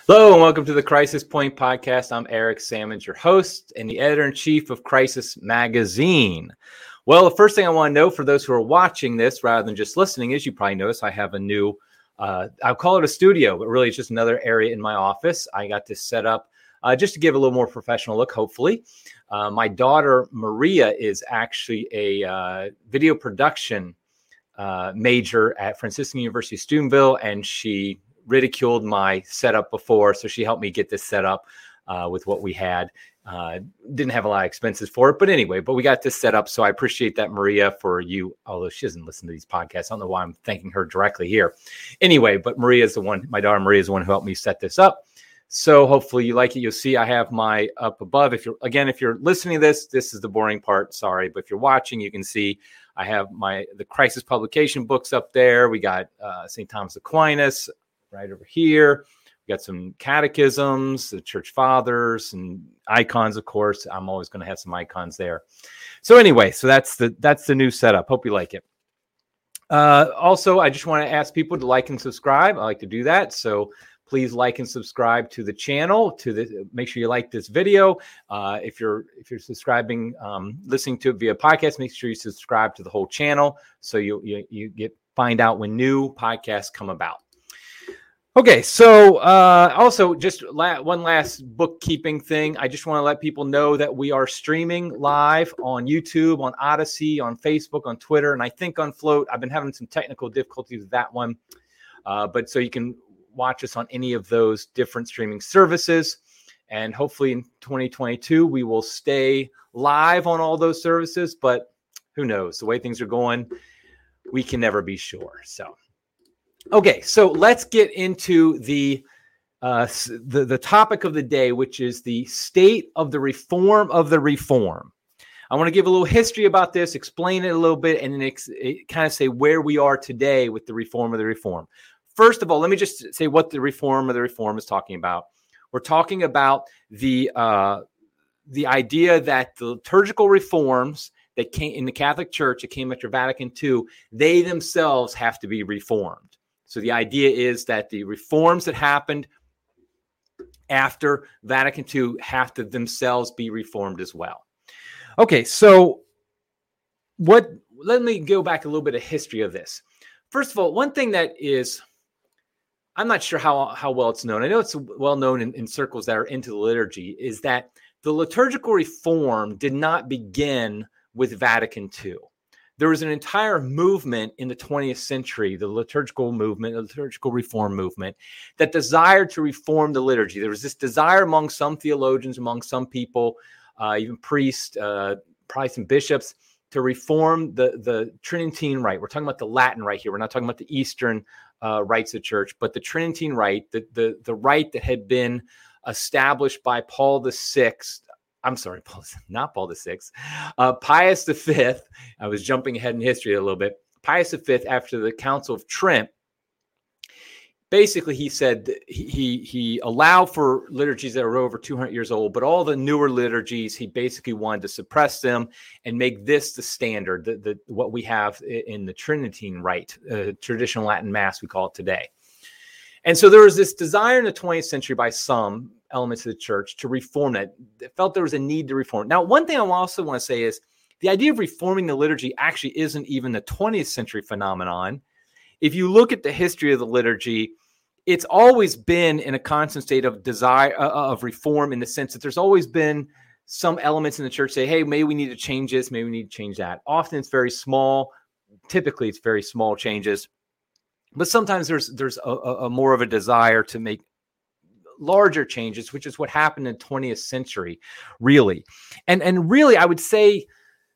Hello and welcome to the Crisis Point podcast. I'm Eric Sammons, your host and the editor-in-chief of Crisis Magazine. Well, the first thing I want to know for those who are watching this rather than just listening is you probably notice I have a new, I'll call it a studio, but really it's just another area in my office. I got this set up just to give a little more professional look, hopefully. My daughter, Maria, is actually a video production major at Franciscan University of Steubenville, and she ridiculed my setup before, so she helped me get this set up with what we had. Didn't have a lot of expenses for it, but anyway, we got this set up, so I appreciate that, Maria, for you, although she doesn't listen to these podcasts. I don't know why I'm thanking her directly here. Anyway, but Maria is the one, my daughter Maria is the one who helped me set this up. So hopefully you like it. You'll see I have my up above. If you're listening to this is the boring part. Sorry, but if you're watching, you can see I have the Crisis publication books up there. We got St. Thomas Aquinas right over here. We got some catechisms, the church fathers, and icons, of course. I'm always going to have some icons there. So anyway, so that's the new setup. Hope you like it. Also, I just want to ask people to like and subscribe. I like to do that. So please like and subscribe to the channel. Make sure you like this video. If you're subscribing, listening to it via podcast, make sure you subscribe to the whole channel so you find out when new podcasts come about. Okay, so also just one last bookkeeping thing. I just want to let people know that we are streaming live on YouTube, on Odyssey, on Facebook, on Twitter, and I think on Float. I've been having some technical difficulties with that one, but so you can watch us on any of those different streaming services. And hopefully in 2022, we will stay live on all those services, but who knows? The way things are going, we can never be sure. So. Okay, so let's get into the topic of the day, which is the state of the reform of the reform. I want to give a little history about this, explain it a little bit, and then kind of say where we are today with the reform of the reform. First of all, let me just say what the reform of the reform is talking about. We're talking about the idea that the liturgical reforms that came in the Catholic Church, that came after Vatican II, they themselves have to be reformed. So the idea is that the reforms that happened after Vatican II have to themselves be reformed as well. Okay, so let me go back a little bit of history of this. First of all, one thing that is, I'm not sure how well it's known. I know it's well known in circles that are into the liturgy, is that the liturgical reform did not begin with Vatican II. There was an entire movement in the 20th century, the liturgical movement, the liturgical reform movement, that desired to reform the liturgy. There was this desire among some theologians, among some people, even priests, probably some bishops, to reform the Tridentine Rite. We're talking about the Latin Rite here. We're not talking about the Eastern rites of church, but the Tridentine Rite, the rite that had been established by Paul VI. I'm sorry, not Paul VI. Pius V. I was jumping ahead in history a little bit. Pius V, after the Council of Trent, basically he said he allowed for liturgies that were over 200 years old, but all the newer liturgies, he basically wanted to suppress them and make this the standard, what we have in the Tridentine Rite, traditional Latin Mass, we call it today. And so there was this desire in the 20th century by some elements of the church to reform that. They felt there was a need to reform. Now, one thing I also want to say is the idea of reforming the liturgy actually isn't even a 20th century phenomenon. If you look at the history of the liturgy, it's always been in a constant state of desire of reform, in the sense that there's always been some elements in the church say, hey, maybe we need to change this, maybe we need to change that. Often it's very small. Typically, it's very small changes. But sometimes there's a more of a desire to make larger changes, which is what happened in the 20th century, really. And really, I would say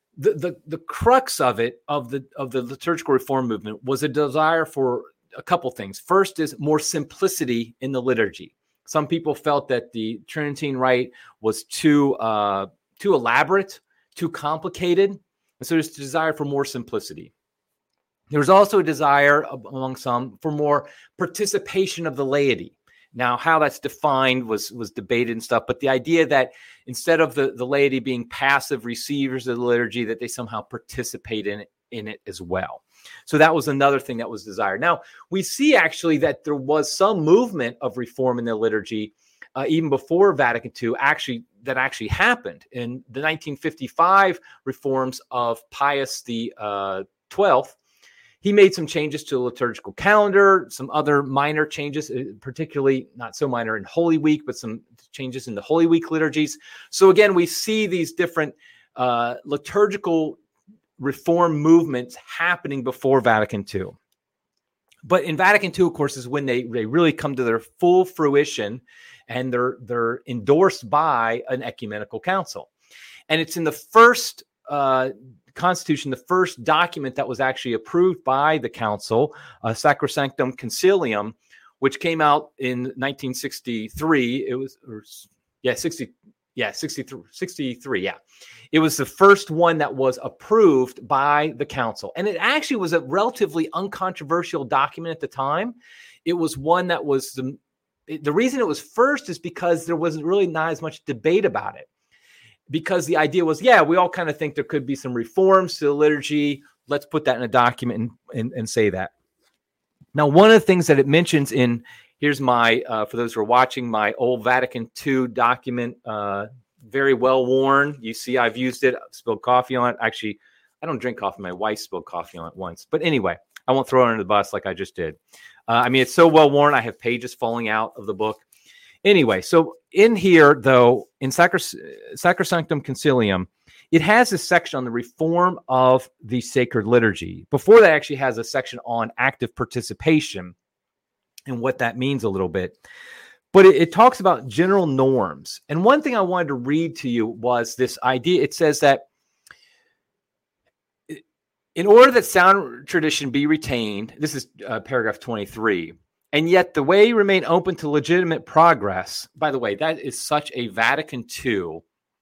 the crux of it, of the liturgical reform movement, was a desire for a couple things. First is more simplicity in the liturgy. Some people felt that the Tridentine Rite was too elaborate, too complicated. And so there's a desire for more simplicity. There was also a desire among some for more participation of the laity. Now, how that's defined was debated and stuff, but the idea that instead of the laity being passive receivers of the liturgy, that they somehow participate in it as well. So that was another thing that was desired. Now, we see actually that there was some movement of reform in the liturgy even before Vatican II that actually happened. In the 1955 reforms of Pius the 12th, he made some changes to the liturgical calendar, some other minor changes, particularly not so minor in Holy Week, but some changes in the Holy Week liturgies. So again, we see these different liturgical reform movements happening before Vatican II. But in Vatican II, of course, is when they really come to their full fruition, and they're endorsed by an ecumenical council. And it's in the first constitution, the first document that was actually approved by the council, Sacrosanctum Concilium, which came out in 1963. It was 63. It was the first one that was approved by the council. And it actually was a relatively uncontroversial document at the time. It was one that was the reason it was first is because there wasn't really not as much debate about it. Because the idea was, we all kind of think there could be some reforms to the liturgy. Let's put that in a document and say that. Now, one of the things that it mentions here's my, for those who are watching, my old Vatican II document, very well worn. You see, I've used it, I've spilled coffee on it. Actually, I don't drink coffee. My wife spilled coffee on it once. But anyway, I won't throw it under the bus like I just did. It's so well worn. I have pages falling out of the book. Anyway, so in here, though, in Sacrosanctum Concilium, it has a section on the reform of the sacred liturgy. Before that, actually has a section on active participation and what that means a little bit. But it talks about general norms. And one thing I wanted to read to you was this idea. It says that in order that sound tradition be retained, this is paragraph 23, and yet the way remain open to legitimate progress. By the way, that is such a Vatican II.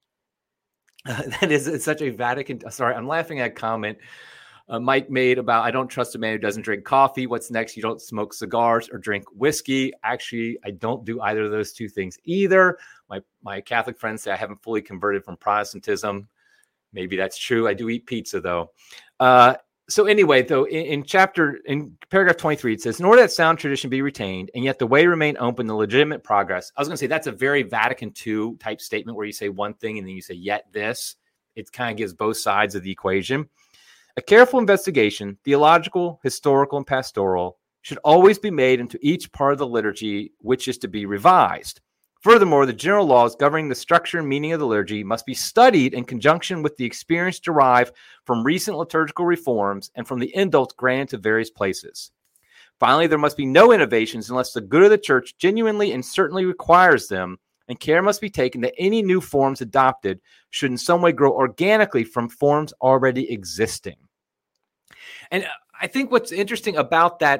Sorry, I'm laughing at a comment Mike made about, I don't trust a man who doesn't drink coffee. What's next? You don't smoke cigars or drink whiskey. Actually, I don't do either of those two things either. My Catholic friends say I haven't fully converted from Protestantism. Maybe that's true. I do eat pizza, though. So anyway, though, in paragraph 23, it says, in order that sound tradition be retained, and yet the way remain open to legitimate progress. I was going to say that's a very Vatican II type statement where you say one thing and then you say, yet this. It kind of gives both sides of the equation. A careful investigation, theological, historical, and pastoral, should always be made into each part of the liturgy which is to be revised. Furthermore, the general laws governing the structure and meaning of the liturgy must be studied in conjunction with the experience derived from recent liturgical reforms and from the indults granted to various places. Finally, there must be no innovations unless the good of the church genuinely and certainly requires them, and care must be taken that any new forms adopted should in some way grow organically from forms already existing. And I think what's interesting about that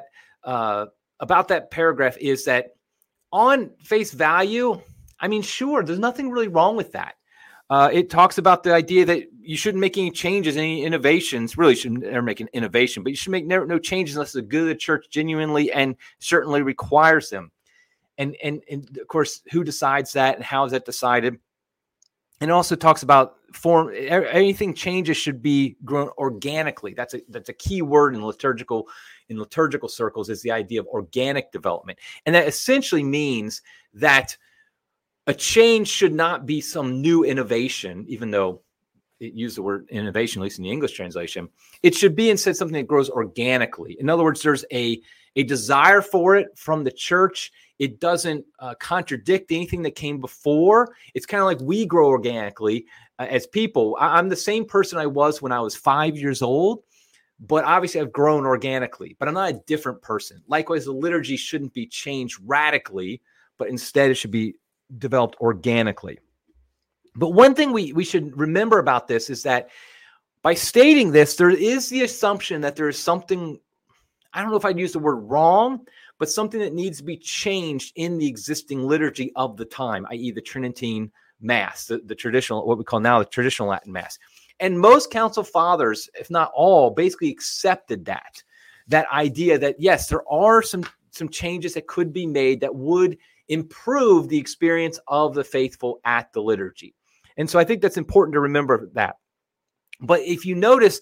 paragraph is that on face value, sure, there's nothing really wrong with that. It talks about the idea that you shouldn't make any changes, any innovations. Really shouldn't ever make an innovation, but you should make no changes unless the good of the church genuinely and certainly requires them. And of course, who decides that and how is that decided? And it also talks about form. Anything changes should be grown organically. That's a key word in liturgical circles, is the idea of organic development. And that essentially means that a change should not be some new innovation, even though it used the word innovation, at least in the English translation. It should be instead something that grows organically. In other words, there's a desire for it from the church. It doesn't contradict anything that came before. It's kind of like we grow organically as people. I'm the same person I was when I was 5 years old, but obviously I've grown organically, but I'm not a different person. Likewise, the liturgy shouldn't be changed radically, but instead it should be developed organically. But one thing we should remember about this is that by stating this, there is the assumption that there is something, I don't know if I'd use the word wrong, but something that needs to be changed in the existing liturgy of the time, i.e. the Tridentine Mass, the traditional, what we call now the traditional Latin Mass. And most council fathers, if not all, basically accepted that idea that, yes, there are some changes that could be made that would improve the experience of the faithful at the liturgy. And so I think that's important to remember that. But if you notice,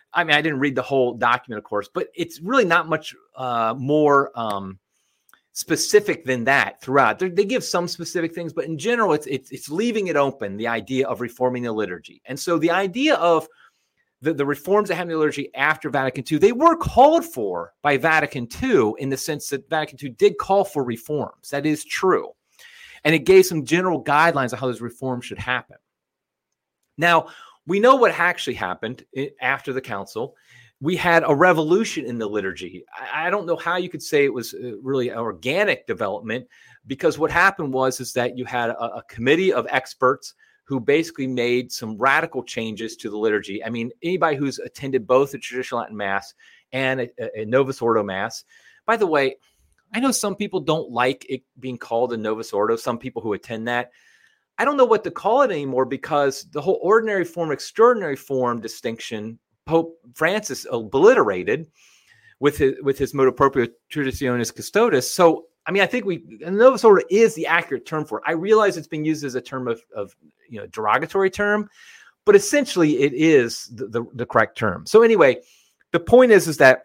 I mean, I didn't read the whole document, of course, but it's really not much more specific than that throughout. They give some specific things, but in general, it's leaving it open, the idea of reforming the liturgy. And so the idea of the reforms that happened in the liturgy after Vatican II, they were called for by Vatican II in the sense that Vatican II did call for reforms. That is true. And it gave some general guidelines on how those reforms should happen. Now, we know what actually happened after the council. We had a revolution in the liturgy. I don't know how you could say it was really an organic development, because what happened is that you had a committee of experts who basically made some radical changes to the liturgy. I mean, anybody who's attended both the traditional Latin Mass and a Novus Ordo Mass. By the way, I know some people don't like it being called a Novus Ordo, some people who attend that. I don't know what to call it anymore, because the whole ordinary form, extraordinary form distinction, Pope Francis obliterated with his motu proprio Traditionis Custodes. So, I mean, I think Novus Ordo is the accurate term for it. I realize it's being used as a term of derogatory term, but essentially it is the correct term. So anyway, the point is that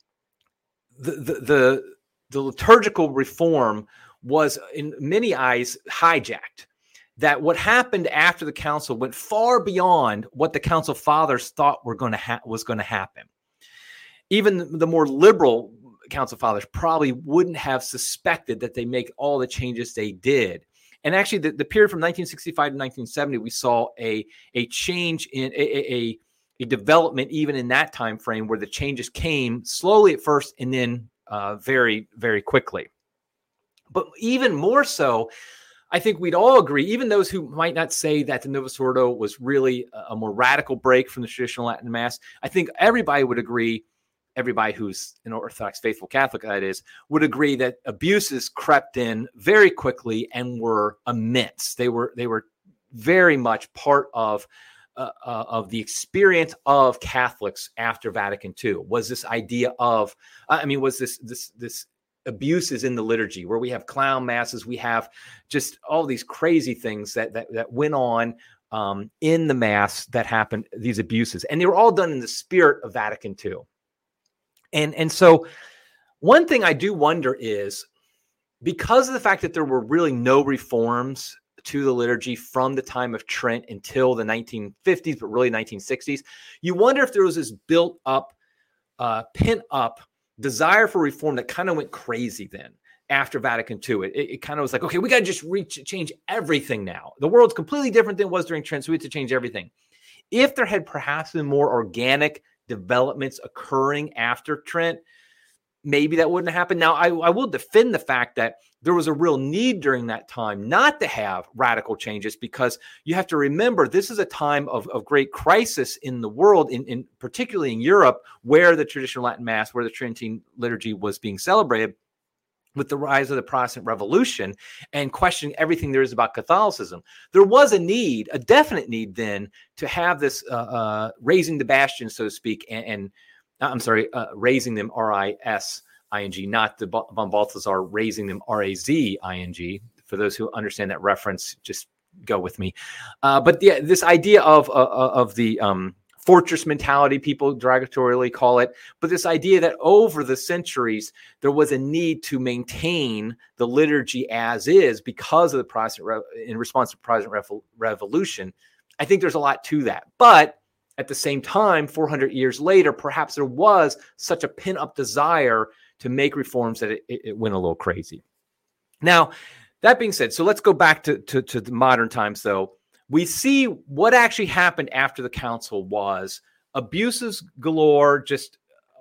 the liturgical reform was in many eyes hijacked. That what happened after the council went far beyond what the council fathers thought was going to happen. Even the more liberal council fathers probably wouldn't have suspected that they make all the changes they did. And actually, the period from 1965 to 1970, we saw a change in a development even in that time frame, where the changes came slowly at first and then very, very quickly. But even more so, I think we'd all agree, even those who might not say that the Novus Ordo was really a more radical break from the traditional Latin Mass, I think everybody would agree, everybody who's an Orthodox faithful Catholic, that is, would agree that abuses crept in very quickly and were immense. They were very much part of the experience of Catholics after Vatican II. Was this idea of, was this abuses in the liturgy, where we have clown masses, we have just all these crazy things that went on in the Mass that happened, these abuses, and they were all done in the spirit of Vatican II. And so one thing I do wonder is, because of the fact that there were really no reforms to the liturgy from the time of Trent until the 1950s, but really 1960s, you wonder if there was this built up, pent up desire for reform that kind of went crazy then after Vatican II. It kind of was like, okay, we got to just change everything now. The world's completely different than it was during Trent, so we have to change everything. If there had perhaps been more organic developments occurring after Trent, maybe that wouldn't happen. Now, I will defend the fact that there was a real need during that time not to have radical changes, because you have to remember this is a time of great crisis in the world, in particularly in Europe, where the traditional Latin Mass, where the Tridentine liturgy was being celebrated, with the rise of the Protestant Revolution and questioning everything there is about Catholicism. There was a need, a definite need then, to have this raising the bastion, so to speak, and raising them, R-I-S-I-N-G, not the von Balthasar raising them, R-A-Z-I-N-G. For those who understand that reference, just go with me. But this idea of the fortress mentality, people derogatorily call it, but this idea that over the centuries, there was a need to maintain the liturgy as is because of the Protestant, in response to the Protestant Revolution. I think there's a lot to that. But at the same time, 400 years later, perhaps there was such a pent-up desire to make reforms that it went a little crazy. Now, that being said, so let's go back to the modern times, though. We see what actually happened after the council was abuses galore, just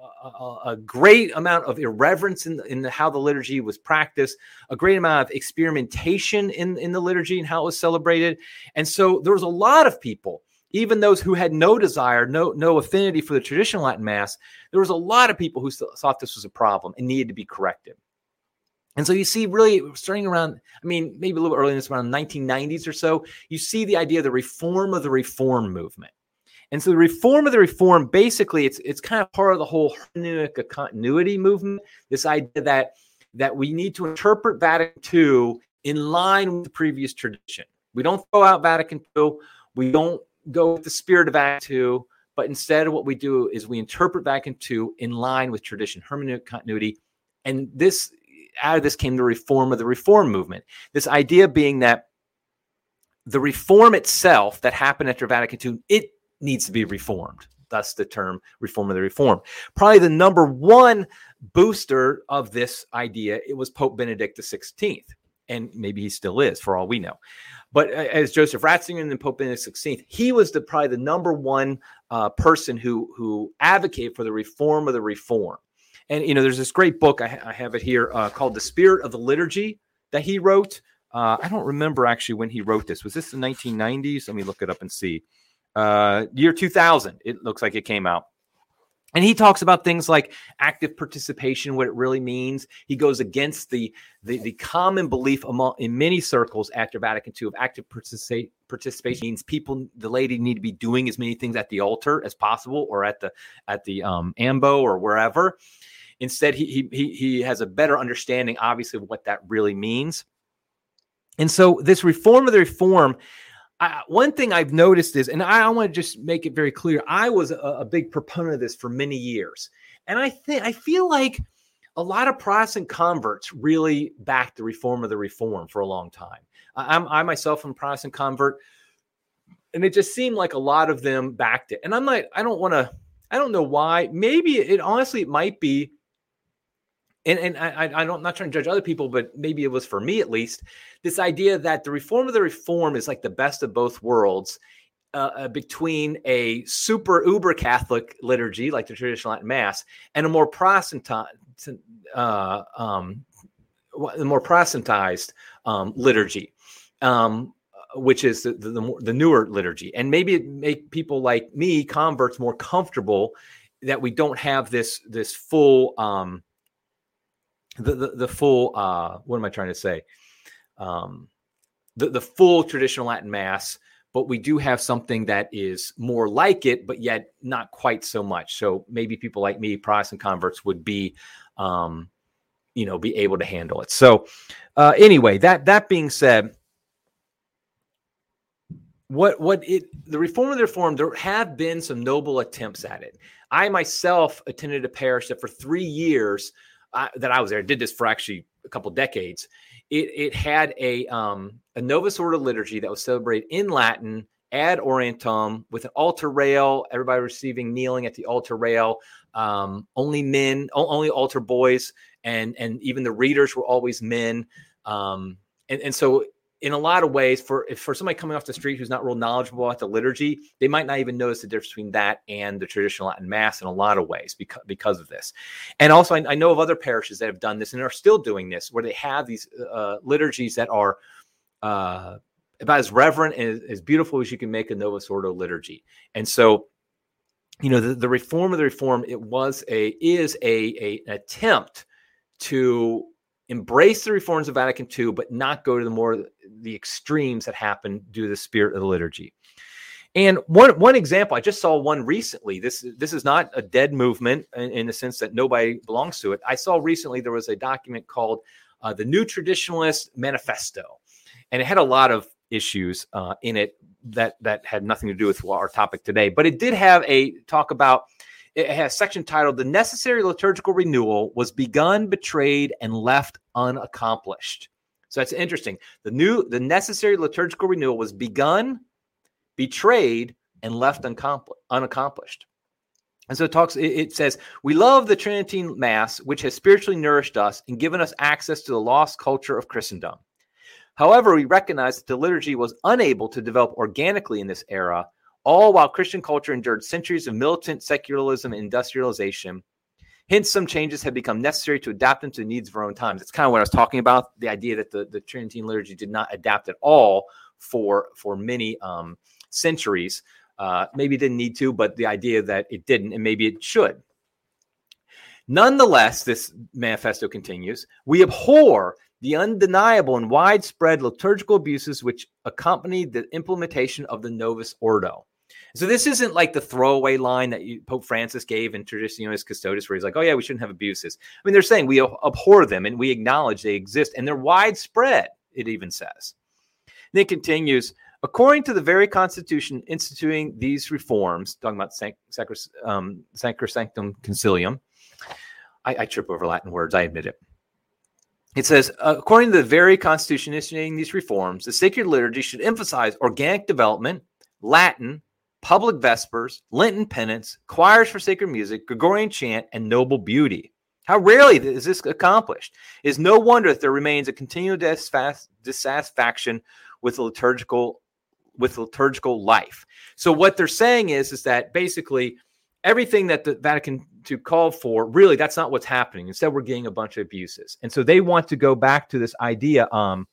a great amount of irreverence in how the liturgy was practiced, a great amount of experimentation in the liturgy and how it was celebrated. And so there was a lot of people, even those who had no desire, no affinity for the traditional Latin Mass, there was a lot of people who thought this was a problem and needed to be corrected. And so you see, really starting around, maybe a little earlier than this, around the 1990s or so, you see the idea of the reform of the reform movement. And so the reform of the reform, basically, it's kind of part of the whole hermeneutic continuity movement, this idea that we need to interpret Vatican II in line with the previous tradition. We don't throw out Vatican II. We don't go with the spirit of Vatican II, But instead, what we do is we interpret Vatican II in line with tradition, hermeneutic continuity. And out of this came the reform of the Reform movement. This idea being that the reform itself that happened after Vatican II, it needs to be reformed. Thus the term reform of the Reform. Probably the number one booster of this idea, it was Pope Benedict XVI. And maybe he still is, for all we know. But as Joseph Ratzinger and then Pope Benedict XVI, he was probably the number one person who advocated for the reform of the Reform. And, there's this great book, I have it here, called The Spirit of the Liturgy that he wrote. I don't remember actually when he wrote this. Was this the 1990s? Let me look it up and see. Year 2000, it looks like it came out. And he talks about things like active participation, what it really means. He goes against the common belief in many circles after Vatican II of active participation means the laity need to be doing as many things at the altar as possible, or at the ambo or wherever. Instead, he has a better understanding, obviously, of what that really means. And so this reform of the Reform, one thing I've noticed is, and I want to just make it very clear, I was a big proponent of this for many years. And I feel like a lot of Protestant converts really backed the reform of the Reform for a long time. I myself am a Protestant convert, and it just seemed like a lot of them backed it. And I don't know why. Maybe it might be, and I'm not trying to judge other people, but maybe it was for me at least, this idea that the reform of the Reform is like the best of both worlds between a super uber Catholic liturgy like the traditional Latin Mass and a more Protestantized liturgy, which is the newer liturgy. And maybe it make people like me, converts, more comfortable that we don't have this full the full what am I trying to say? The full traditional Latin Mass, but we do have something that is more like it, but yet not quite so much. So maybe people like me, Protestant converts, would be be able to handle it. So anyway, that being said, the reform of the Reform, there have been some noble attempts at it. I myself attended a parish that for 3 years that I was there, did this for actually a couple decades. It had a Novus Ordo liturgy that was celebrated in Latin ad orientem with an altar rail, everybody receiving kneeling at the altar rail, only men, only altar boys, and even the readers were always men. And so in a lot of ways, for somebody coming off the street who's not real knowledgeable about the liturgy, they might not even notice the difference between that and the traditional Latin Mass in a lot of ways because of this. And also, I know of other parishes that have done this and are still doing this, where they have these liturgies that are about as reverent and as beautiful as you can make a Novus Ordo liturgy. And so, the reform of the Reform, is an attempt to embrace the reforms of Vatican II, but not go to the extremes that happen due to the spirit of the liturgy. And one example, I just saw one recently. This is not a dead movement in the sense that nobody belongs to it. I saw recently there was a document called the New Traditionalist Manifesto, and it had a lot of issues in it that had nothing to do with our topic today. But it did have it has a section titled, "The Necessary Liturgical Renewal Was Begun, Betrayed, and Left Unaccomplished." So that's interesting. The necessary liturgical renewal was begun, betrayed, and left unaccomplished. And so it says, "We love the Tridentine Mass, which has spiritually nourished us and given us access to the lost culture of Christendom. However, we recognize that the liturgy was unable to develop organically in this era, all while Christian culture endured centuries of militant secularism and industrialization. Hence, some changes have become necessary to adapt them to the needs of our own times." It's kind of what I was talking about, the idea that the Tridentine liturgy did not adapt at all for many centuries. Maybe it didn't need to, but the idea that it didn't, and maybe it should. "Nonetheless," this manifesto continues, "we abhor the undeniable and widespread liturgical abuses which accompanied the implementation of the Novus Ordo." So this isn't like the throwaway line that Pope Francis gave in Traditionis Custodes, where he's like, "Oh yeah, we shouldn't have abuses." I mean, they're saying we abhor them and we acknowledge they exist and they're widespread, it even says. And it continues, According to the very Constitution instituting these reforms, talking about Sacrosanctum Concilium, I trip over Latin words, I admit it. It says, according to the very Constitution instituting these reforms, the sacred liturgy should emphasize organic development, Latin, public vespers, Lenten penance, choirs for sacred music, Gregorian chant, and noble beauty. How rarely is this accomplished? It is no wonder that there remains a continual dissatisfaction with liturgical life. So what they're saying is that basically everything that the Vatican II called for, really, that's not what's happening. Instead, we're getting a bunch of abuses. And so they want to go back to this idea.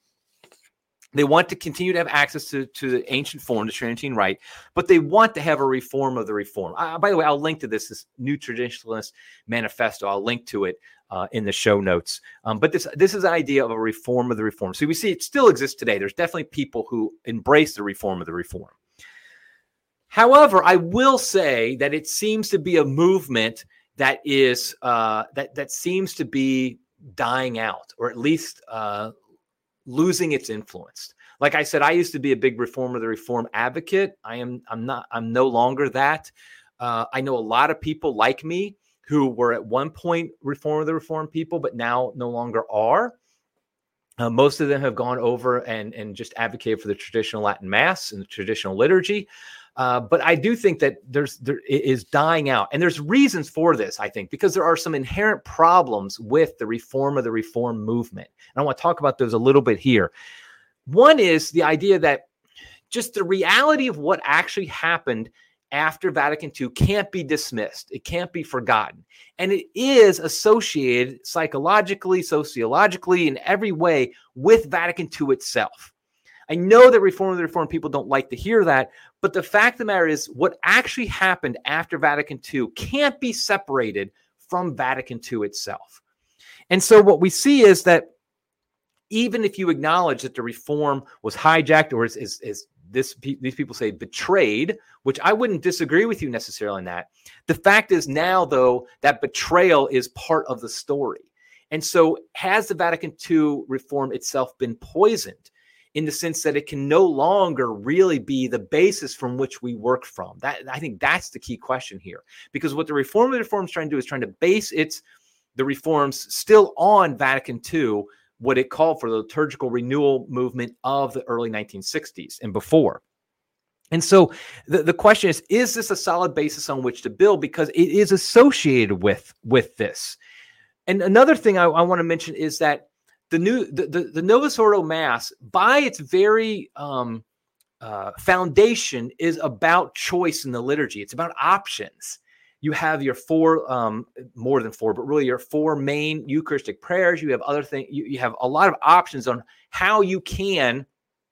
They want to continue to have access to the ancient form, the Tridentine Rite, but they want to have a reform of the reform. By the way, I'll link to this New Traditionalist Manifesto. I'll link to it in the show notes. But this is an idea of a reform of the reform. So we see it still exists today. There's definitely people who embrace the reform of the reform. However, I will say that it seems to be a movement that is that seems to be dying out, or at least losing its influence. Like I said, I used to be a big reform of the reform advocate. I'm no longer that. I know a lot of people like me who were at one point reform of the reform people, but now no longer are. Most of them have gone over and just advocated for the traditional Latin Mass and the traditional liturgy. But I do think that it is dying out. And there's reasons for this, I think, because there are some inherent problems with the reform of the reform movement. And I want to talk about those a little bit here. One is the idea that just the reality of what actually happened after Vatican II can't be dismissed. It can't be forgotten. And it is associated psychologically, sociologically, in every way with Vatican II itself. I know that reform of the reform people don't like to hear that, but the fact of the matter is what actually happened after Vatican II can't be separated from Vatican II itself. And so what we see is that even if you acknowledge that the reform was hijacked, or these people say betrayed, which I wouldn't disagree with you necessarily on that. The fact is now, though, that betrayal is part of the story. And so has the Vatican II reform itself been poisoned in the sense that it can no longer really be the basis from which we work from? I think that's the key question here. Because what the reform of the reform is trying to do is trying to base the reforms still on Vatican II, what it called for the liturgical renewal movement of the early 1960s and before. And so the question is this a solid basis on which to build? Because it is associated with this. And another thing I want to mention is that the Novus Ordo Mass, by its very foundation, is about choice in the liturgy. It's about options. You have your four, more than four, but really your four main Eucharistic prayers. You have other things. You have a lot of options on how you can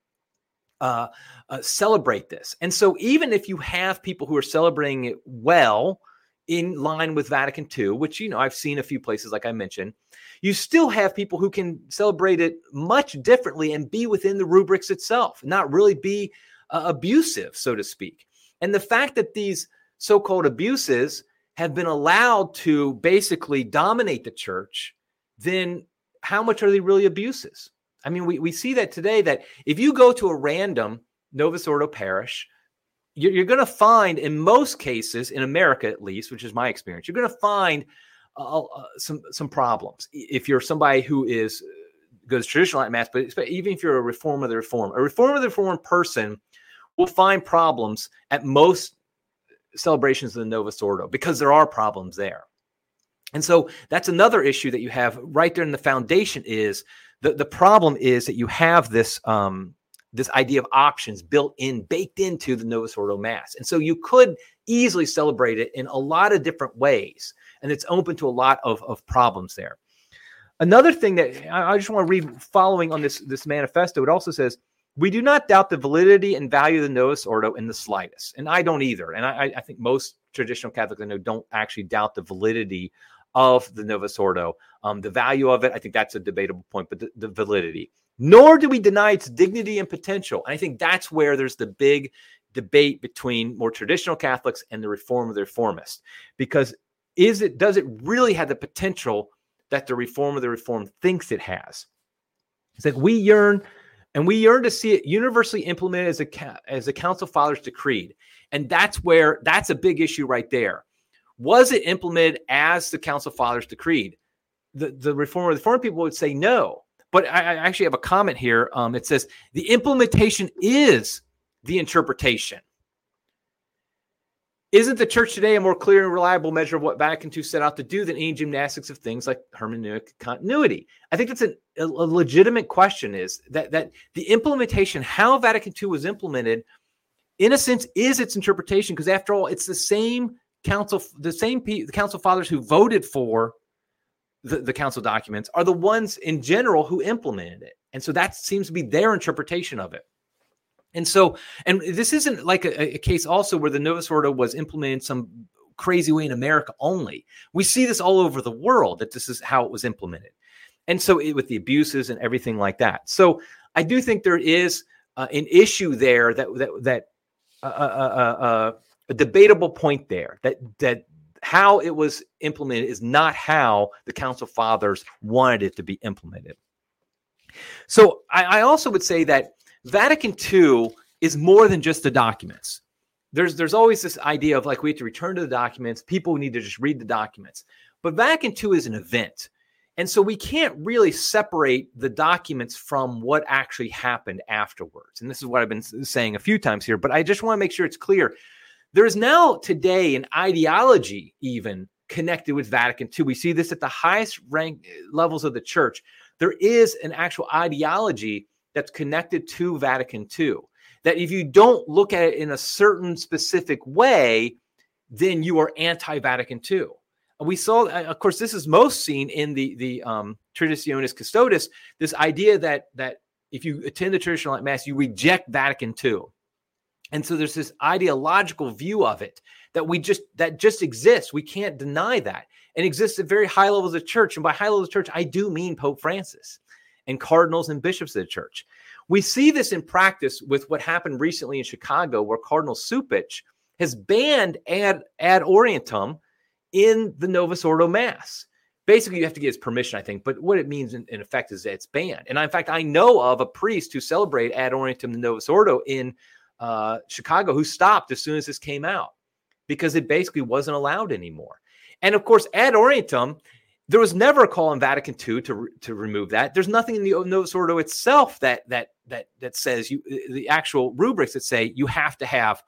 celebrate this. And so even if you have people who are celebrating it well, in line with Vatican II, which, I've seen a few places, like I mentioned, you still have people who can celebrate it much differently and be within the rubrics itself, not really be abusive, so to speak. And the fact that these so-called abuses have been allowed to basically dominate the church, then how much are they really abuses? I mean, we see that today, that if you go to a random Novus Ordo parish, you're going to find, in most cases, in America at least, which is my experience, you're going to find some problems. If you're somebody who goes traditional Latin Mass, but even if you're a reform of the reform person will find problems at most celebrations of the Novus Ordo, because there are problems there. And so that's another issue that you have right there in the foundation. Is the problem is that you have this idea of options baked into the Novus Ordo Mass. And so you could easily celebrate it in a lot of different ways, and it's open to a lot of problems there. Another thing that I just want to read following on this manifesto, it also says, we do not doubt the validity and value of the Novus Ordo in the slightest. And I don't either. And I think most traditional Catholics I know don't actually doubt the validity of the Novus Ordo. The value of it, I think that's a debatable point, but the validity. Nor do we deny its dignity and potential. And I think that's where there's the big debate between more traditional Catholics and the reform of the reformists. Because does it really have the potential that the reform of the reform thinks it has? It's like we yearn And we yearn to see it universally implemented as the Council Fathers decreed. And that's a big issue right there. Was it implemented as the Council Fathers decreed? The Reformed people would say no. But I actually have a comment here. It says, the implementation is the interpretation. Isn't the church today a more clear and reliable measure of what Vatican II set out to do than any gymnastics of things like hermeneutic continuity? I think that's a legitimate question, is that the implementation, how Vatican II was implemented, in a sense, is its interpretation, because after all, it's the same council, the Council Fathers who voted for the council documents are the ones in general who implemented it. And so that seems to be their interpretation of it. And so, and this isn't like a case also where the Novus Ordo was implemented in some crazy way in America only. We see this all over the world, that this is how it was implemented. And so with the abuses and everything like that. So I do think there is an issue there, that a debatable point there, that how it was implemented is not how the Council Fathers wanted it to be implemented. So I also would say that Vatican II is more than just the documents. There's always this idea of like, we have to return to the documents. People need to just read the documents. But Vatican II is an event. And so we can't really separate the documents from what actually happened afterwards. And this is what I've been saying a few times here, but I just want to make sure it's clear. There's now today an ideology even connected with Vatican II. We see this at the highest rank levels of the church. There is an actual ideology that's connected to Vatican II, that if you don't look at it in a certain specific way, then you are anti-Vatican II. We saw, of course, this is most seen in the Traditionis Custodes, this idea that if you attend the traditional Mass, you reject Vatican II. And so there's this ideological view of it that just exists. We can't deny that. And exists at very high levels of church. And by high levels of church, I do mean Pope Francis and cardinals and bishops of the church. We see this in practice with what happened recently in Chicago, where Cardinal Cupich has banned ad orientem in the Novus Ordo Mass. Basically, you have to get his permission, I think. But what it means in effect is that it's banned. And in fact, I know of a priest who celebrated ad orientem the Novus Ordo in Chicago who stopped as soon as this came out, because it basically wasn't allowed anymore. And of course, ad orientem, there was never a call on Vatican II to remove that. There's nothing in the Novus Ordo itself that says the actual rubrics that say you have to have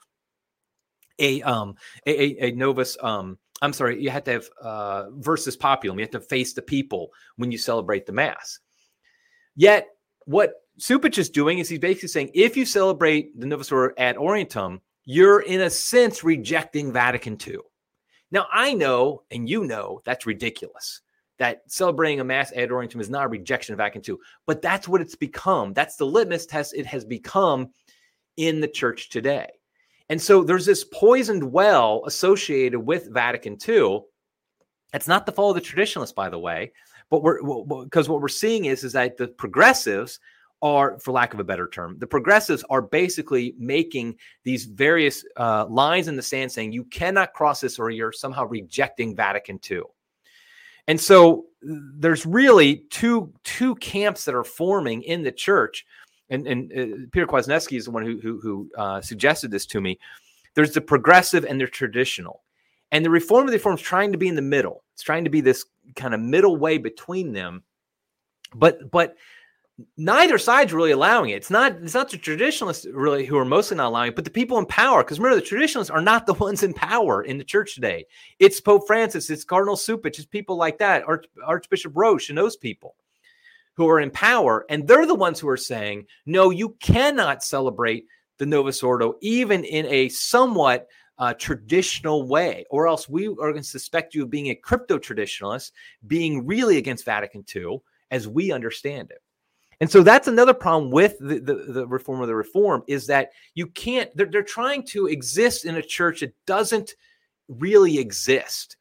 a novus. You have to have versus populum. You have to face the people when you celebrate the Mass. Yet, what Cupich is doing is he's basically saying, if you celebrate the Novus Ordo ad orientem, you're in a sense rejecting Vatican II. Now, I know, and you know, that's ridiculous. That celebrating a Mass ad orientem is not a rejection of Vatican II, but that's what it's become. That's the litmus test it has become in the church today. And so there's this poisoned well associated with Vatican II. It's not the fault of the traditionalists, by the way, but because what we're seeing is that the progressives are, for lack of a better term, the progressives are basically making these various lines in the sand saying you cannot cross this or you're somehow rejecting Vatican II. And so there's really two camps that are forming in the church. And Peter Kwasniewski is the one who suggested this to me. There's the progressive and the traditional. And the Reform of the Reform is trying to be in the middle. It's trying to be this kind of middle way between them. But neither side's really allowing it. It's not the traditionalists really who are mostly not allowing it, but the people in power. Because remember, the traditionalists are not the ones in power in the church today. It's Pope Francis, it's Cardinal Cupich, it's people like that, Archbishop Roche and those people who are in power. And they're the ones who are saying, no, you cannot celebrate the Novus Ordo, even in a somewhat traditional way, or else we are going to suspect you of being a crypto-traditionalist, being really against Vatican II as we understand it. And so that's another problem with the Reform of the Reform, is that you can't, they're trying to exist in a church that doesn't really exist.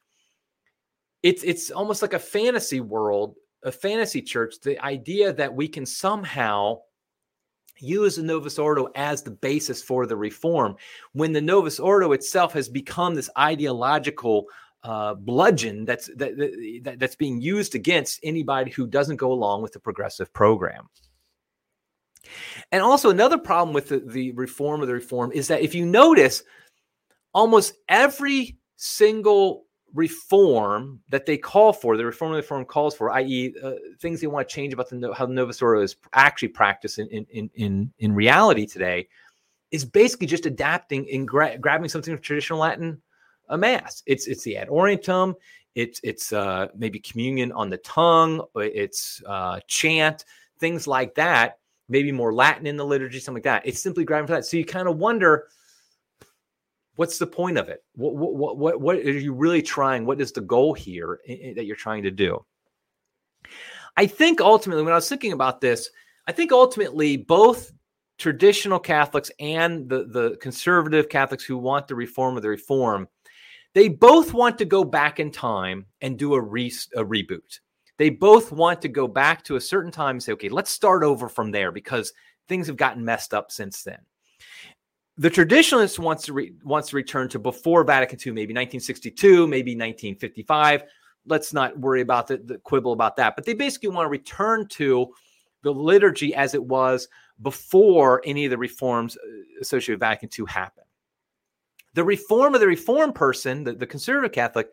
It's almost like a fantasy world, a fantasy church, the idea that we can somehow use the Novus Ordo as the basis for the reform, when the Novus Ordo itself has become this ideological bludgeon that's being used against anybody who doesn't go along with the progressive program. And also another problem with the reform of the reform is that if you notice, almost every single reform that they call for, the reform of the reform calls for, i.e., things they want to change about how the Novus Ordo is actually practiced in reality today, is basically just adapting and grabbing something from traditional Latin Mass. It's the ad orientem, it's maybe communion on the tongue, it's chant, things like that. Maybe more Latin in the liturgy, something like that. It's simply grabbing for that. So you kind of wonder, what's the point of it? What are you really trying? What is the goal here that you're trying to do? I think ultimately, when I was thinking about this, I think ultimately both traditional Catholics and the conservative Catholics who want the reform of the reform, they both want to go back in time and do a reboot. They both want to go back to a certain time and say, okay, let's start over from there because things have gotten messed up since then. The traditionalist wants to return to before Vatican II, maybe 1962, maybe 1955. Let's not worry about the quibble about that. But they basically want to return to the liturgy as it was before any of the reforms associated with Vatican II happened. The reform of the reform person, the conservative Catholic,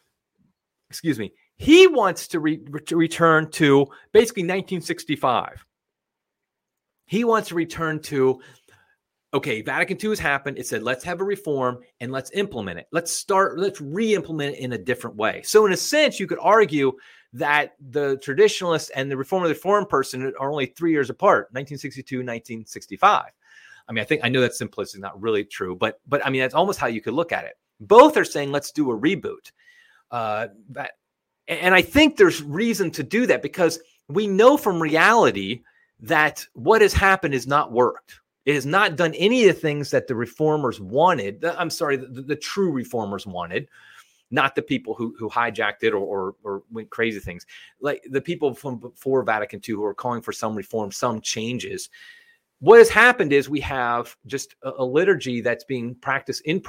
he wants to return to basically 1965. He wants to return to, okay, Vatican II has happened. It said, let's have a reform and let's implement it. Let's re-implement it in a different way. So in a sense, you could argue that the traditionalist and the reform of the reform person are only 3 years apart, 1962, 1965. I mean, I know that's simplistic, not really true, but I mean, that's almost how you could look at it. Both are saying, let's do a reboot. And I think there's reason to do that because we know from reality that what has happened has not worked. It has not done any of the things that the reformers wanted. I'm sorry, the true reformers wanted, not the people who hijacked it or went crazy things. Like the people from before Vatican II who are calling for some reform, some changes. What has happened is we have just a liturgy that's being practiced in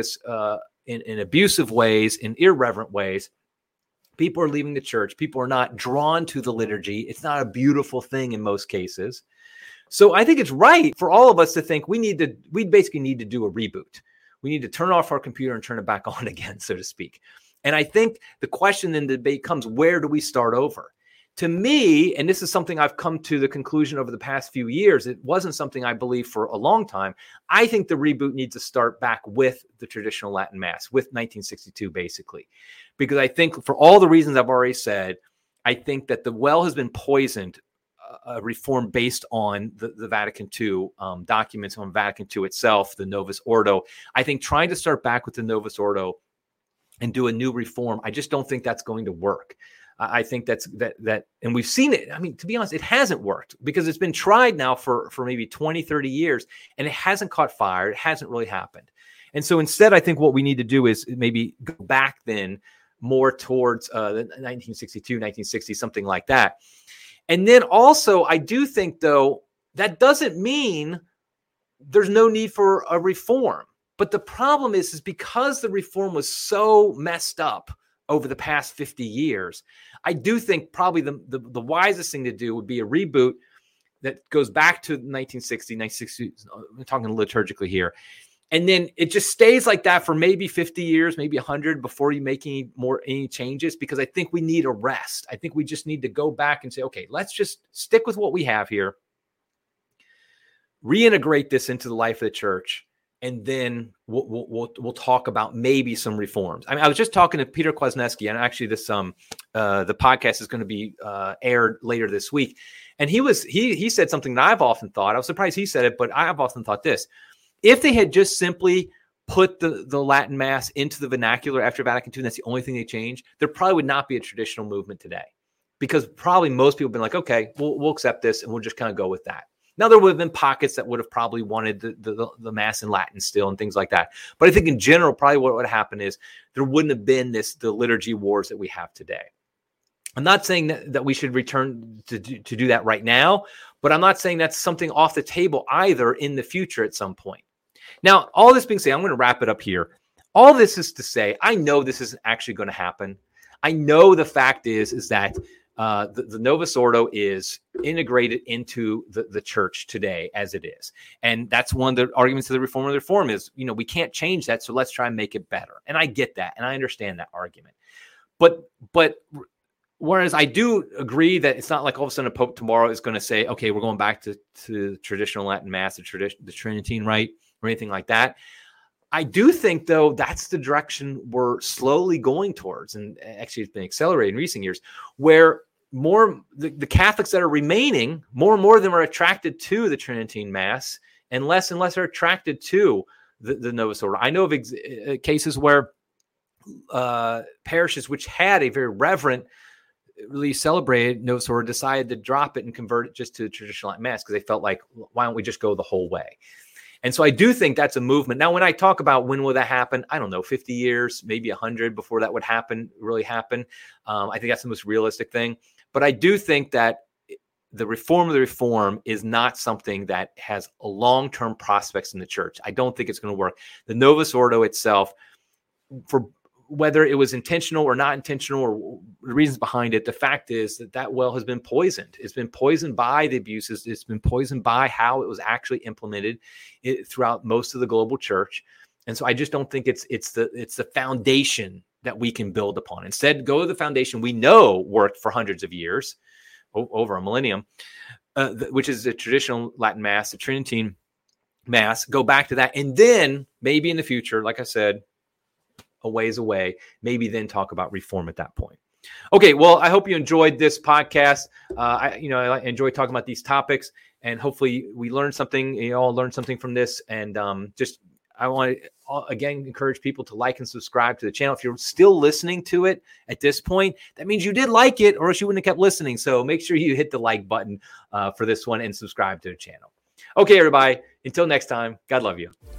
abusive ways, in irreverent ways. People are leaving the church. People are not drawn to the liturgy. It's not a beautiful thing in most cases. So I think it's right for all of us to think we basically need to do a reboot. We need to turn off our computer and turn it back on again, so to speak. And I think the question in the debate comes, where do we start over? To me, and this is something I've come to the conclusion over the past few years, it wasn't something I believed for a long time. I think the reboot needs to start back with the traditional Latin Mass, with 1962, basically. Because I think for all the reasons I've already said, I think that the well has been poisoned, a reform based on the Vatican II documents on Vatican II itself, the Novus Ordo. I think trying to start back with the Novus Ordo and do a new reform, I just don't think that's going to work. I think that, and we've seen it. I mean, to be honest, it hasn't worked because it's been tried now for maybe 20, 30 years, and it hasn't caught fire. It hasn't really happened. And so instead, I think what we need to do is maybe go back then more towards 1962, 1960, something like that. And then also, I do think, though, that doesn't mean there's no need for a reform. But the problem is because the reform was so messed up over the past 50 years, I do think probably the wisest thing to do would be a reboot that goes back to 1960, I'm talking liturgically here. And then it just stays like that for maybe 50 years, maybe 100 before you make any changes, because I think we need a rest. I think we just need to go back and say, okay, let's just stick with what we have here, reintegrate this into the life of the church, and then we'll talk about maybe some reforms. I mean, I was just talking to Peter Kwasniewski, and actually this the podcast is going to be aired later this week. And he said something that I've often thought. I was surprised he said it, but I've often thought this. If they had just simply put the Latin Mass into the vernacular after Vatican II, and that's the only thing they changed, there probably would not be a traditional movement today, because probably most people have been like, okay, we'll accept this, and we'll just kind of go with that. Now, there would have been pockets that would have probably wanted the Mass in Latin still and things like that. But I think in general, probably what would happen is there wouldn't have been the liturgy wars that we have today. I'm not saying that we should return to do that right now, but I'm not saying that's something off the table either in the future at some point. Now, all this being said, I'm going to wrap it up here. All this is to say, I know this isn't actually going to happen. I know the fact is that the Novus Ordo is integrated into the church today as it is. And that's one of the arguments of the reform is, we can't change that. So let's try and make it better. And I get that. And I understand that argument. But whereas I do agree that it's not like all of a sudden a Pope tomorrow is going to say, okay, we're going back to traditional Latin Mass, the Tridentine Rite, or anything like that. I do think, though, that's the direction we're slowly going towards. And actually, it's been accelerated in recent years, where more the Catholics that are remaining, more and more of them are attracted to the Tridentine Mass, and less are attracted to the Novus Ordo. I know of cases where parishes which had a very reverently celebrated Novus Ordo decided to drop it and convert it just to the traditional Latin Mass because they felt like, why don't we just go the whole way? And so I do think that's a movement. Now, when I talk about when will that happen, I don't know, 50 years, maybe 100 before that would really happen. I think that's the most realistic thing. But I do think that the reform of the reform is not something that has a long-term prospects in the church. I don't think it's going to work. The Novus Ordo itself, for whether it was intentional or not intentional or the reasons behind it, the fact is that well has been poisoned. It's been poisoned by the abuses. It's been poisoned by how it was actually implemented throughout most of the global church. And so I just don't think it's the foundation that we can build upon. Instead, go to the foundation we know worked for hundreds of years, over a millennium, which is the traditional Latin Mass, the Tridentine Mass. Go back to that. And then maybe in the future, like I said, a ways away, maybe then talk about reform at that point. Okay, well, I hope you enjoyed this podcast. I enjoy talking about these topics, and hopefully we learned something. You all learned something from this, and I want to again encourage people to like and subscribe to the channel. If you're still listening to it at this point, that means you did like it, or else you wouldn't have kept listening. So make sure you hit the like button for this one and subscribe to the channel. Okay, everybody. Until next time, God love you.